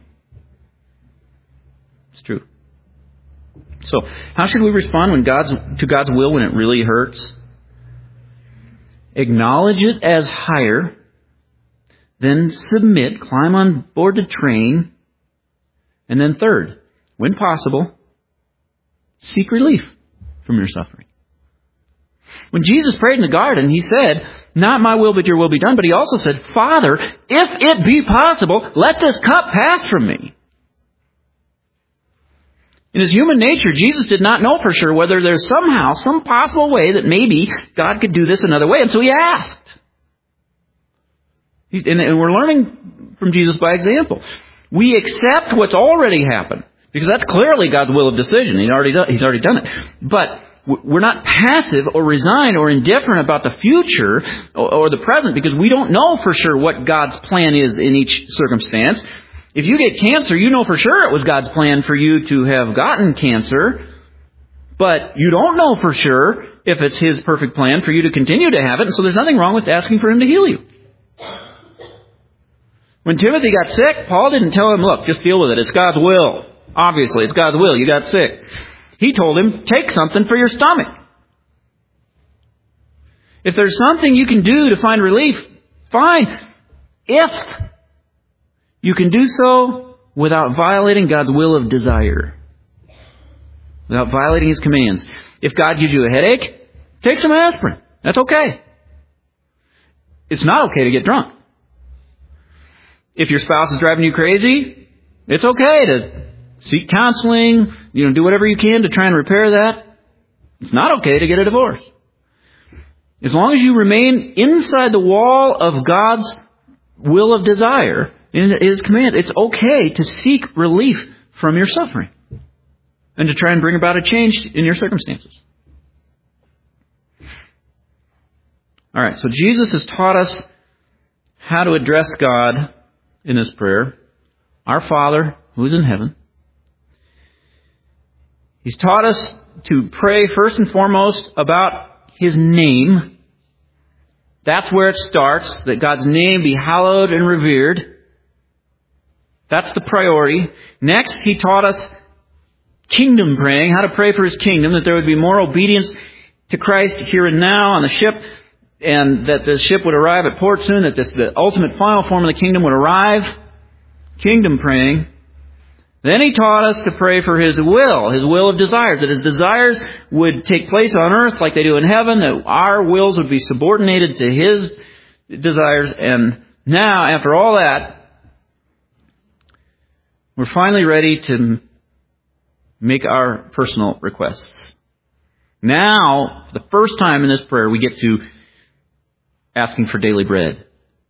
It's true. So, how should we respond when God's to God's will when it really hurts? Acknowledge it as higher. Then submit, climb on board the train. And then third, when possible, seek relief from your suffering. When Jesus prayed in the garden, He said, "Not my will, but your will be done." But He also said, "Father, if it be possible, let this cup pass from me." In His human nature, Jesus did not know for sure whether there's somehow, some possible way that maybe God could do this another way. And so He asked. And we're learning from Jesus by example. We accept what's already happened, because that's clearly God's will of decision. He's already done, he's already done it. But we're not passive or resigned or indifferent about the future or the present, because we don't know for sure what God's plan is in each circumstance. If you get cancer, you know for sure it was God's plan for you to have gotten cancer, but you don't know for sure if it's His perfect plan for you to continue to have it, and so there's nothing wrong with asking for Him to heal you. When Timothy got sick, Paul didn't tell him, look, just deal with it. It's God's will. Obviously, it's God's will. You got sick. He told him, take something for your stomach. If there's something you can do to find relief, fine. If you can do so without violating God's will of desire, without violating His commands. If God gives you a headache, take some aspirin. That's okay. It's not okay to get drunk. If your spouse is driving you crazy, it's okay to seek counseling, you know, do whatever you can to try and repair that. It's not okay to get a divorce. As long as you remain inside the wall of God's will of desire, in His command, it's okay to seek relief from your suffering and to try and bring about a change in your circumstances. All right, so Jesus has taught us how to address God in this prayer. Our Father, who is in heaven. He's taught us to pray first and foremost about His name. That's where it starts, that God's name be hallowed and revered. That's the priority. Next, He taught us kingdom praying, how to pray for His kingdom, that there would be more obedience to Christ here and now on the ship, and that the ship would arrive at port soon, that this, the ultimate final form of the kingdom would arrive. Kingdom praying. Then He taught us to pray for His will, His will of desires, that His desires would take place on earth like they do in heaven, that our wills would be subordinated to His desires. And now, after all that, we're finally ready to make our personal requests. Now, for the first time in this prayer, we get to asking for daily bread.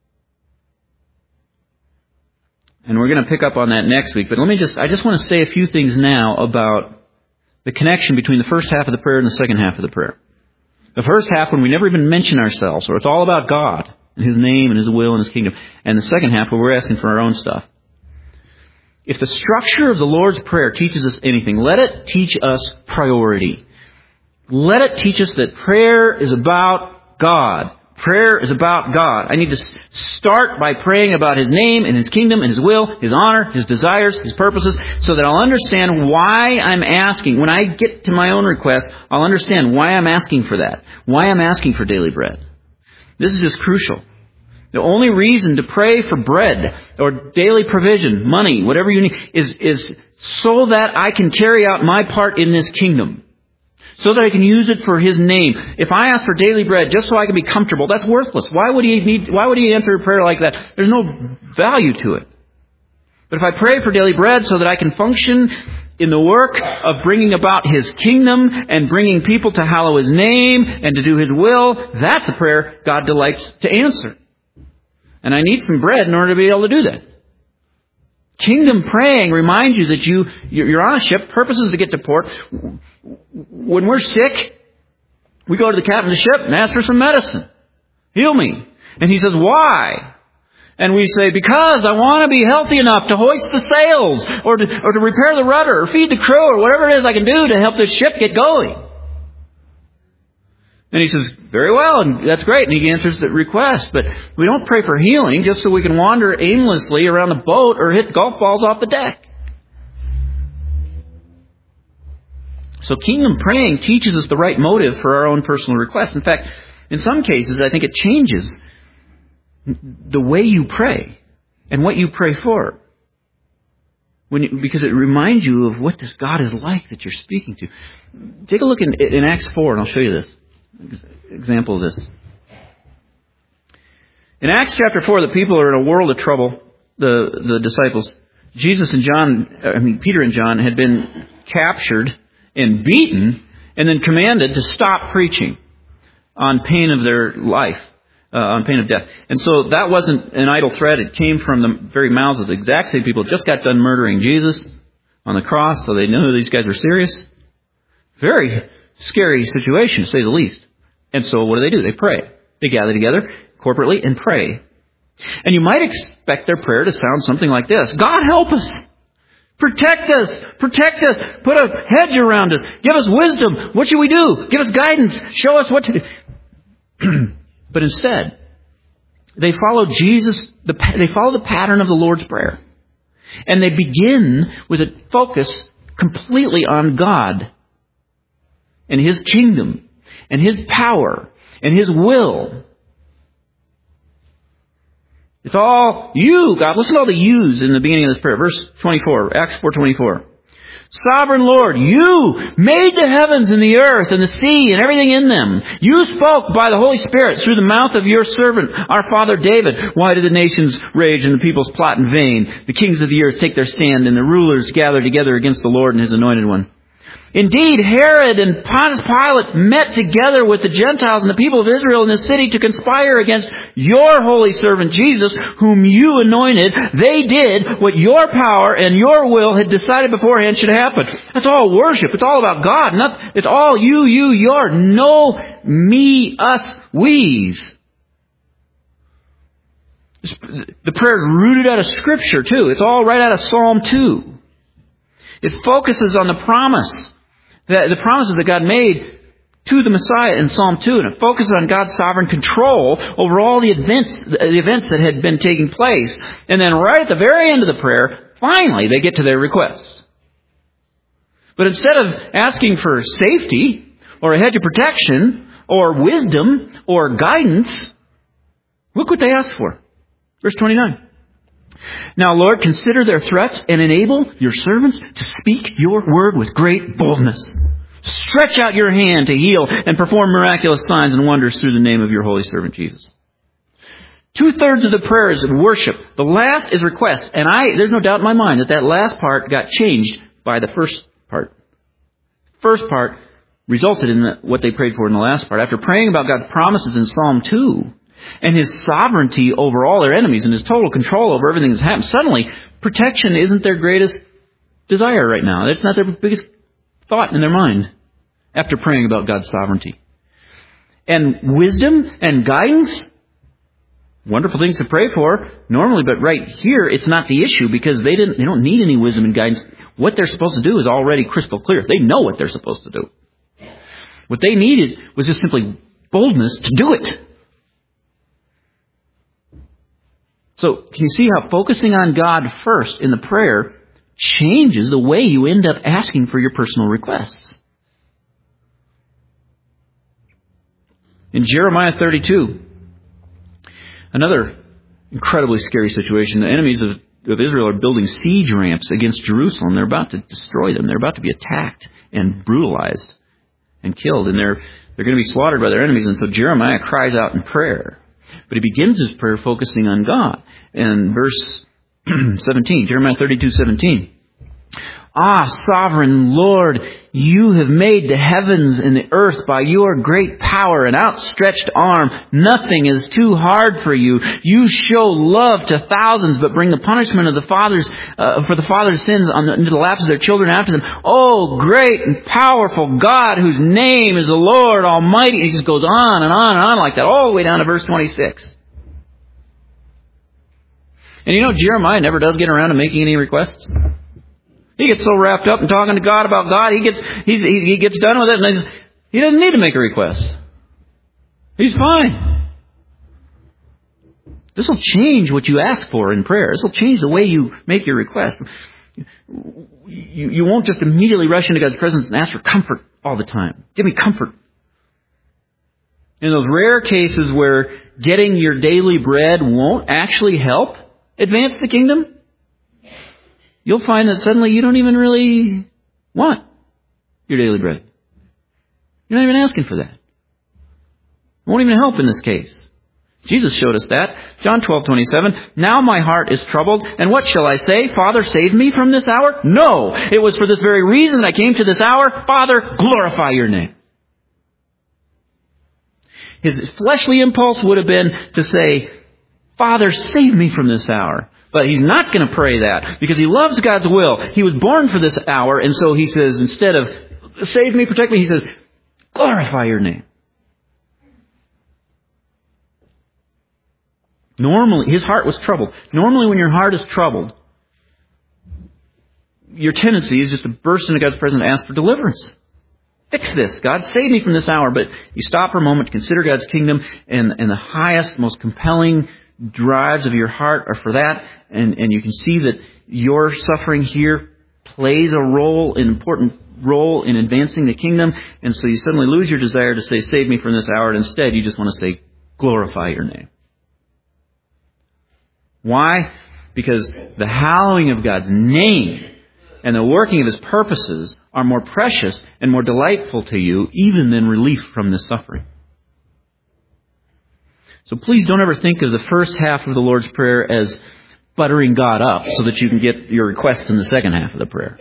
And we're going to pick up on that next week. But let me just, I just want to say a few things now about the connection between the first half of the prayer and the second half of the prayer. The first half, when we never even mention ourselves, or it's all about God and His name and His will and His kingdom. And the second half, where we're asking for our own stuff. If the structure of the Lord's Prayer teaches us anything, let it teach us priority. Let it teach us that prayer is about God. Prayer is about God. I need to start by praying about His name and His kingdom and His will, His honor, His desires, His purposes, so that I'll understand why I'm asking. When I get to my own request, I'll understand why I'm asking for that, why I'm asking for daily bread. This is just crucial. The only reason to pray for bread or daily provision, money, whatever you need, is, is so that I can carry out my part in this kingdom. So that I can use it for His name. If I ask for daily bread just so I can be comfortable, that's worthless. Why would He need, why would He answer a prayer like that? There's no value to it. But if I pray for daily bread so that I can function in the work of bringing about His kingdom and bringing people to hallow His name and to do His will, that's a prayer God delights to answer. And I need some bread in order to be able to do that. Kingdom praying reminds you that you, you're on a ship, purpose is to get to port. When we're sick, we go to the captain of the ship and ask for some medicine. Heal me. And he says, why? And we say, because I want to be healthy enough to hoist the sails or to, or to repair the rudder or feed the crew or whatever it is I can do to help this ship get going. And he says, very well, and that's great. And he answers the request. But we don't pray for healing just so we can wander aimlessly around the boat or hit golf balls off the deck. So kingdom praying teaches us the right motive for our own personal requests. In fact, in some cases, I think it changes the way you pray and what you pray for. When you, because it reminds you of what this God is like that you're speaking to. Take a look in, in Acts four, and I'll show you this. Example of this. In Acts chapter four, the people are in a world of trouble. The, the disciples, Jesus and John, I mean Peter and John, had been captured and beaten and then commanded to stop preaching on pain of their life. Uh, on pain of death. And so that wasn't an idle threat. It came from the very mouths of the exact same people who just got done murdering Jesus on the cross, so they knew these guys were serious. Very scary situation, to say the least. And so what do they do? They pray. They gather together corporately and pray. And you might expect their prayer to sound something like this. God, help us. Protect us. Protect us. Put a hedge around us. Give us wisdom. What should we do? Give us guidance. Show us what to do. But instead, they follow Jesus, the, they follow the pattern of the Lord's Prayer. And they begin with a focus completely on God and His kingdom and His power and His will. It's all you, God. Listen to all the yous in the beginning of this prayer. Verse twenty-four, Acts four twenty-four. Sovereign Lord, you made the heavens and the earth and the sea and everything in them. You spoke by the Holy Spirit through the mouth of your servant, our father David. Why did the nations rage and the peoples plot in vain? The kings of the earth take their stand and the rulers gather together against the Lord and His anointed one. Indeed, Herod and Pontius Pilate met together with the Gentiles and the people of Israel in this city to conspire against your holy servant Jesus, whom you anointed. They did what your power and your will had decided beforehand should happen. That's all worship. It's all about God. Not, it's all you, you, your. No me, us, we's. The prayer is rooted out of Scripture, too. It's all right out of Psalm two. It focuses on the promise. The, the promises that God made to the Messiah in Psalm two. And it focuses on God's sovereign control over all the events, the events that had been taking place. And then right at the very end of the prayer, finally they get to their requests. But instead of asking for safety or a hedge of protection or wisdom or guidance, look what they asked for. Verse twenty-nine. Now, Lord, consider their threats and enable your servants to speak your word with great boldness. Stretch out your hand to heal and perform miraculous signs and wonders through the name of your holy servant Jesus. Two-thirds of the prayer is worship. The last is request. And I, there's no doubt in my mind that that last part got changed by the first part. First part resulted in the, what they prayed for in the last part. After praying about God's promises in Psalm two, and His sovereignty over all their enemies and His total control over everything that's happened, suddenly protection isn't their greatest desire right now. It's not their biggest thought in their mind after praying about God's sovereignty. And wisdom and guidance, wonderful things to pray for normally, but right here it's not the issue because they didn't they don't need any wisdom and guidance. What they're supposed to do is already crystal clear. They know what they're supposed to do. What they needed was just simply boldness to do it. So, can you see how focusing on God first in the prayer changes the way you end up asking for your personal requests? In Jeremiah thirty-two, another incredibly scary situation. The enemies of, of Israel are building siege ramps against Jerusalem. They're about to destroy them. They're about to be attacked and brutalized and killed. And they're, they're going to be slaughtered by their enemies. And so Jeremiah cries out in prayer. But he begins his prayer focusing on God. And verse seventeen, Jeremiah thirty-two seventeen. Ah, sovereign Lord, you have made the heavens and the earth by your great power and outstretched arm. Nothing is too hard for you. You show love to thousands, but bring the punishment of the fathers uh, for the fathers' sins on the, into the laps of their children after them. Oh, great and powerful God, whose name is the Lord Almighty. It just goes on and on and on like that, all the way down to verse twenty-six. And you know, Jeremiah never does get around to making any requests. He gets so wrapped up in talking to God about God, he gets he's, he, he gets done with it, and he's, he doesn't need to make a request. He's fine. This will change what you ask for in prayer. This will change the way you make your request. You, you won't just immediately rush into God's presence and ask for comfort all the time. Give me comfort. In those rare cases where getting your daily bread won't actually help advance the kingdom, you'll find that suddenly you don't even really want your daily bread. You're not even asking for that. It won't even help in this case. Jesus showed us that. John twelve twenty-seven. Now my heart is troubled, and what shall I say? Father, save me from this hour? No! It was for this very reason that I came to this hour. Father, glorify your name. His fleshly impulse would have been to say, Father, save me from this hour. But he's not going to pray that because he loves God's will. He was born for this hour, and so he says, instead of save me, protect me, he says, glorify your name. Normally, his heart was troubled. Normally when your heart is troubled, your tendency is just to burst into God's presence and ask for deliverance. Fix this, God, save me from this hour. But you stop for a moment to consider God's kingdom, and, and the highest, most compelling drives of your heart are for that, and, and you can see that your suffering here plays a role, an important role in advancing the kingdom, and so you suddenly lose your desire to say, save me from this hour, and instead you just want to say, glorify your name. Why? Because the hallowing of God's name and the working of His purposes are more precious and more delightful to you even than relief from this suffering. So please don't ever think of the first half of the Lord's Prayer as buttering God up so that you can get your request in the second half of the prayer.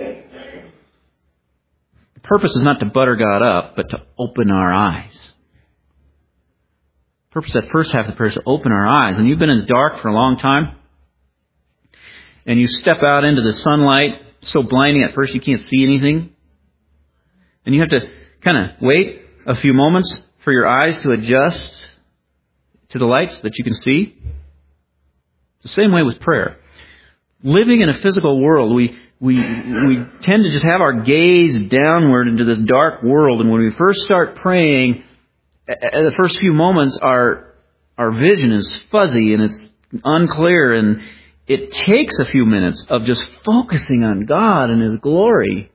The purpose is not to butter God up, but to open our eyes. The purpose of that first half of the prayer is to open our eyes. And you've been in the dark for a long time, and you step out into the sunlight, so blinding at first you can't see anything. And you have to kind of wait a few moments for your eyes to adjust to the lights that you can see. The same way with prayer. Living in a physical world, we we we tend to just have our gaze downward into this dark world, and when we first start praying, at the first few moments our our vision is fuzzy and it's unclear, and it takes a few minutes of just focusing on God and His glory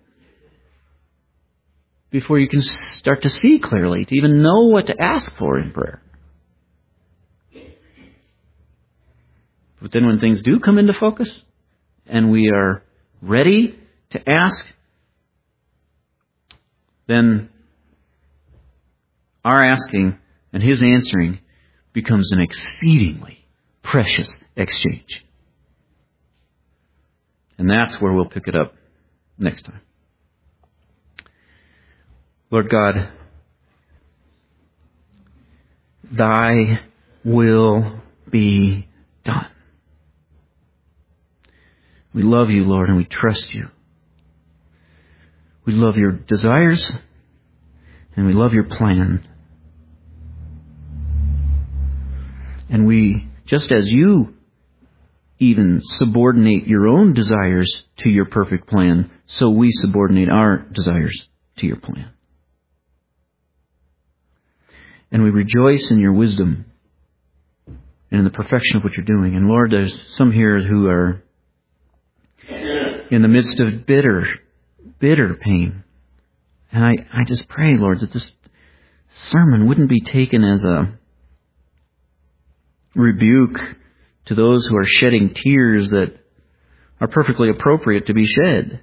before you can start to see clearly, to even know what to ask for in prayer. But then when things do come into focus and we are ready to ask, then our asking and His answering becomes an exceedingly precious exchange. And that's where we'll pick it up next time. Lord God, Thy will be done. We love You, Lord, and we trust You. We love Your desires, and we love Your plan. And we, just as You even subordinate Your own desires to Your perfect plan, so we subordinate our desires to Your plan. And we rejoice in Your wisdom and in the perfection of what You're doing. And Lord, there's some here who are in the midst of bitter, bitter pain. And I, I just pray, Lord, that this sermon wouldn't be taken as a rebuke to those who are shedding tears that are perfectly appropriate to be shed.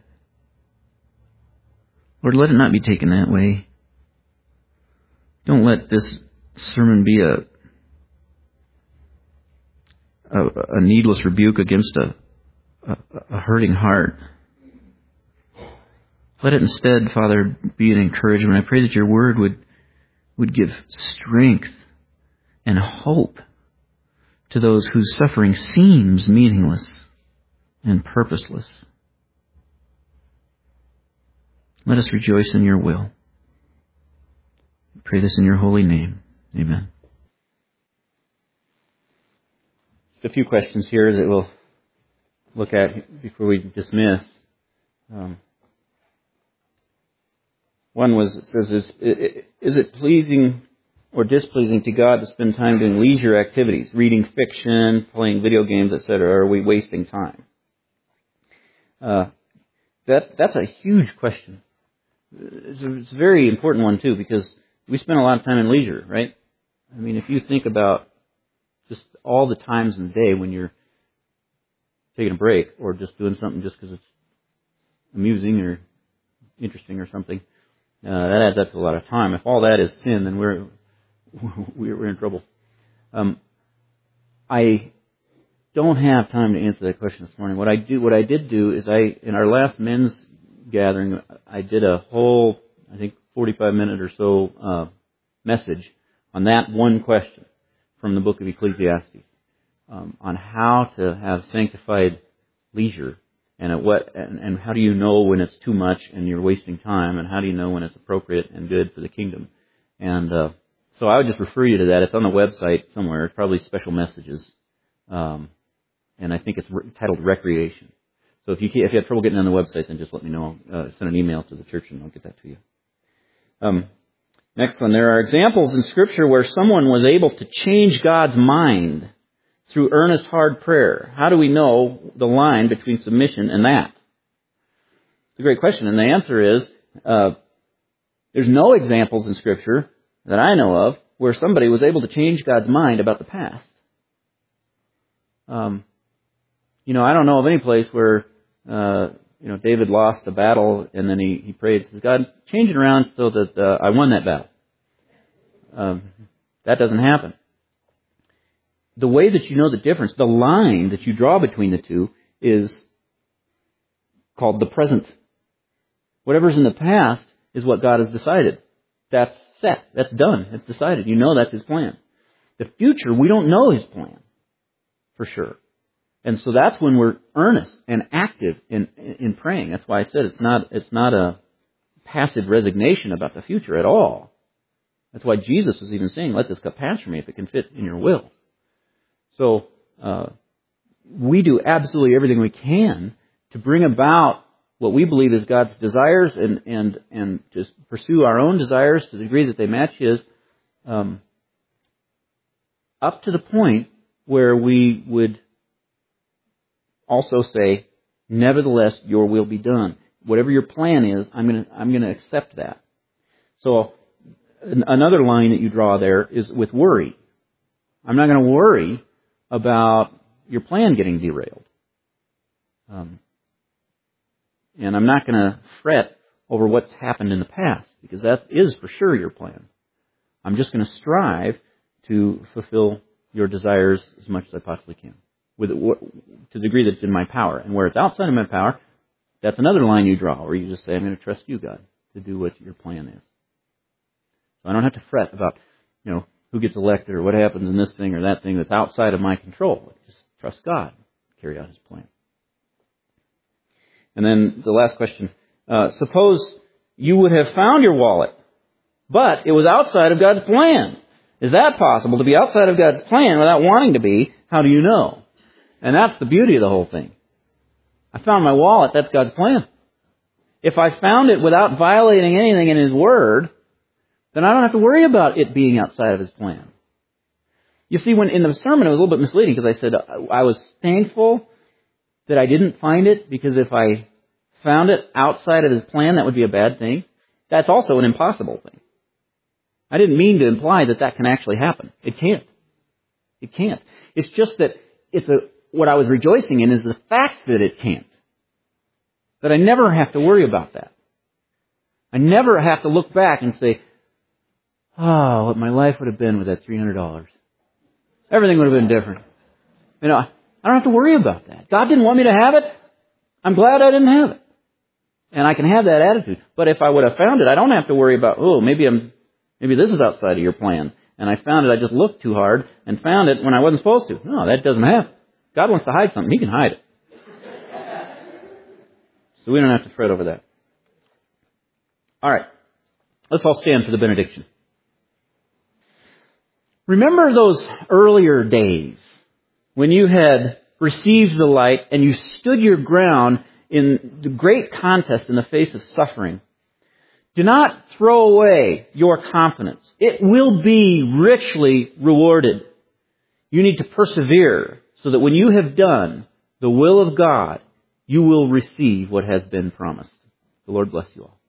Lord, let it not be taken that way. Don't let this sermon be a, a, a needless rebuke against a a, a hurting heart. Let it instead, Father, be an encouragement. I pray that your word would, would give strength and hope to those whose suffering seems meaningless and purposeless. Let us rejoice in your will. I pray this in your holy name. Amen. Just a few questions here that we'll look at before we dismiss. Um, one was, it says, is, is it pleasing or displeasing to God to spend time doing leisure activities, reading fiction, playing video games, et cetera? Or are we wasting time? Uh, that that's a huge question. It's a, it's a very important one, too, because we spend a lot of time in leisure, right? I mean, if you think about just all the times in the day when you're taking a break or just doing something just because it's amusing or interesting or something, uh, that adds up to a lot of time. If all that is sin, then we're we're in trouble. Um, I don't have time to answer that question this morning. What I do, what I did do, is I in our last men's gathering, I did a whole, I think, forty-five minute or so uh, message on that one question from the book of Ecclesiastes, um, on how to have sanctified leisure, and at what, and, and how do you know when it's too much and you're wasting time, and how do you know when it's appropriate and good for the kingdom. And uh, so I would just refer you to that. It's on the website somewhere. It's probably special messages, um, and I think it's re- titled Recreation. So if you if you have trouble getting on the website, then just let me know. Uh, send an email to the church and I'll get that to you. Um, next one. There are examples in Scripture where someone was able to change God's mind through earnest, hard prayer. How do we know the line between submission and that? It's a great question, and the answer is uh, there's no examples in Scripture that I know of where somebody was able to change God's mind about the past. Um, you know, I don't know of any place where uh, you know David lost a battle and then he, he prayed, says, God, change it around so that uh, I won that battle. Um, that doesn't happen. The way that you know the difference, the line that you draw between the two, is called the present. Whatever's in the past is what God has decided. That's set. That's done. It's decided. You know that's His plan. The future, we don't know His plan, for sure. And so that's when we're earnest and active in in praying. That's why I said it's not it's not a passive resignation about the future at all. That's why Jesus was even saying, let this cup pass from me if it can fit in your will. So uh, we do absolutely everything we can to bring about what we believe is God's desires and and and to pursue our own desires to the degree that they match His, um, up to the point where we would also say, nevertheless, your will be done. Whatever your plan is, I'm going to I'm going to accept that. So another line that you draw there is with worry. I'm not going to worry about your plan getting derailed. Um, and I'm not going to fret over what's happened in the past, because that is for sure your plan. I'm just going to strive to fulfill your desires as much as I possibly can, with to the degree that it's in my power. And where it's outside of my power, that's another line you draw, where you just say, I'm going to trust you, God, to do what your plan is. So I don't have to fret about, you know, who gets elected or what happens in this thing or that thing that's outside of my control. I just trust God to carry out His plan. And then the last question, uh, suppose you would have found your wallet, but it was outside of God's plan. Is that possible, to be outside of God's plan without wanting to be? How do you know? And that's the beauty of the whole thing. I found my wallet, that's God's plan. If I found it without violating anything in His Word, then I don't have to worry about it being outside of His plan. You see, when in the sermon it was a little bit misleading, because I said I was thankful that I didn't find it, because if I found it outside of His plan, that would be a bad thing. That's also an impossible thing. I didn't mean to imply that that can actually happen. It can't. It can't. It's just that it's a, what I was rejoicing in is the fact that it can't. That I never have to worry about that. I never have to look back and say, oh, what my life would have been with that three hundred dollars. Everything would have been different. You know, I don't have to worry about that. God didn't want me to have it. I'm glad I didn't have it. And I can have that attitude. But if I would have found it, I don't have to worry about, oh, maybe I'm, maybe this is outside of your plan. And I found it, I just looked too hard and found it when I wasn't supposed to. No, that doesn't happen. God wants to hide something. He can hide it. So we don't have to fret over that. All right. Let's all stand for the benediction. Remember those earlier days when you had received the light and you stood your ground in the great contest in the face of suffering. Do not throw away your confidence. It will be richly rewarded. You need to persevere so that when you have done the will of God, you will receive what has been promised. The Lord bless you all.